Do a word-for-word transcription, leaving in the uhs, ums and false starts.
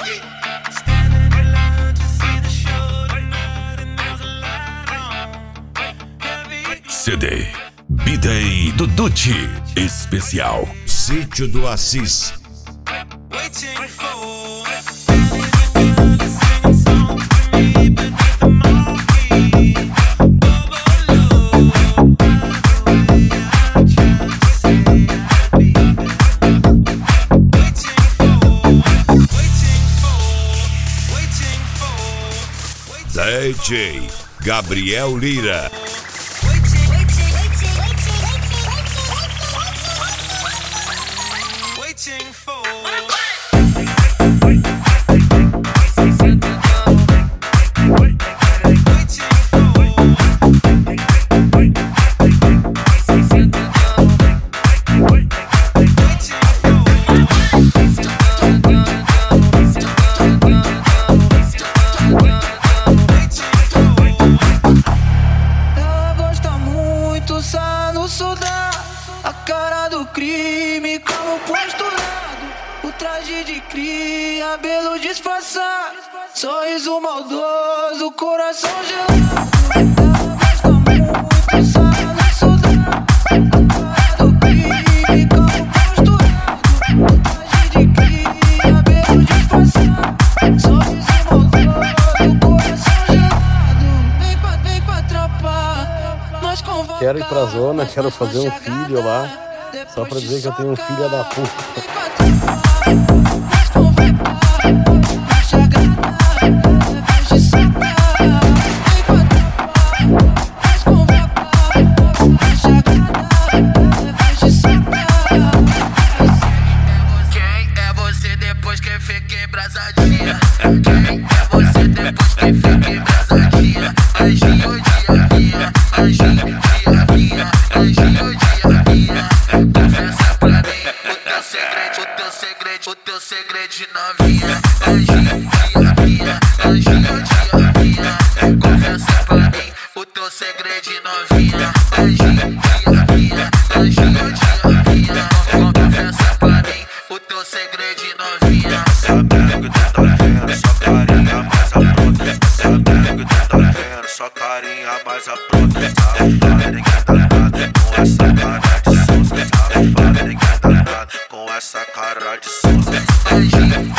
C D B-Day do Dutti especial Sítio do Assis. D J Gabriel Lira. A cara do crime, como posturado, o traje de cria, cabelo disfarçado, sorriso maldoso, coração gelado. Ela gosta muito, sabe estudar. A cara do crime, como posturado, o traje de cria, cabelo disfarçado, sorriso maldoso, coração gelado. Vem com a, vem com a tropa, nós convocamos. Quero ir pra zona, quero fazer um filho lá, só pra dizer que eu tenho um filho da puta. Quem é você depois que fica embrasadinha? Quem é você depois que fica embrasadinha? Anjinho dia minha, anjinho dia minha, anjinho dia minha. Confessa pra mim o teu segredo, o teu segredo, o teu segredo de novinha. Anjinho dia minha, anjinho dia minha. Confessa pra mim o teu segredo de novinha. Anjinho dia minha, anjinho dia minha. Confessa pra mim o teu segredo de novinha. Sabendo que tu tá vendo, só carinha mais apronta. Sabendo que tu tá vendo, só carinha mais apronta. Safada, ninguém tá ligado com essa cara de sonsa. Safada, ninguém tá ligado com essa cara de sonsa.